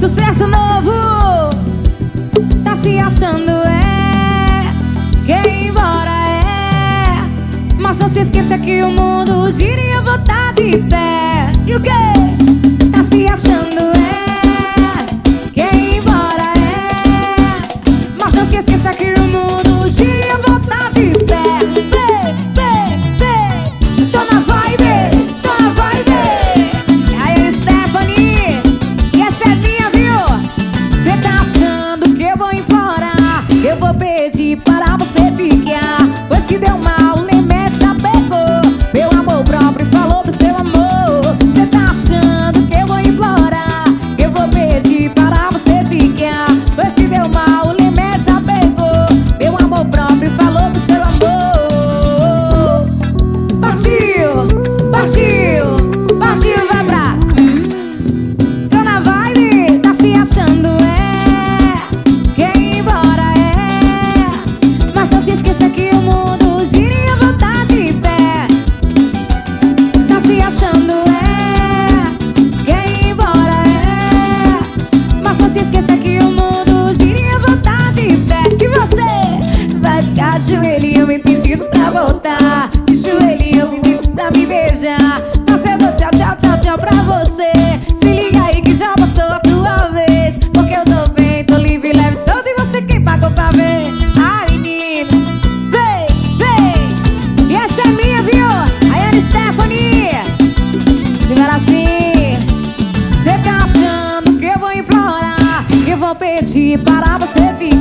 Sucesso novo. Tá se achando, quer ir embora, mas não se esqueça que o mundo gira e eu vou tá de pé. E o quê? Tá se achando, quer ir embora, mas não se esqueça que o mundo gira e eu vou tá de pé. Tô na vibe, tô na vibe. Aí, Stephanie, e essa é minha, viu? Cê tá achando que eu vou embora? Eu vou pedir para você ficar, pois se deu mal, nem desapegou. Meu amor próprio falou do seu amor. Cê tá achando que eu vou implorar? Eu vou pedir para você ficar, pois se deu mal, nem desapegou. Meu amor próprio falou do seu amor. Partiu, partiu, partiu, vai pra. Tô na vibe, tá se achando, quer ir embora, mas não se esqueça que o mundo gira e eu vou tá de pé. Tá se achando, quer ir embora, mas não se esqueça que o mundo gira e eu vou tá de pé. E você vai ficar de joelhinho me pedindo pra voltar, de joelhinho pedindo pra me beijar. Mas eu dou tchau, tchau, tchau, tchau pra você. Se liga aí que já passou a tua vez, porque eu tô bem, tô livre, leve, solto, e você quem pagou pra ver. Ai, menina, vem, vem. E essa é minha, viu? Aí, Stephanie, segura assim. Cê tá achando que eu vou implorar? Eu vou pedir para você vir.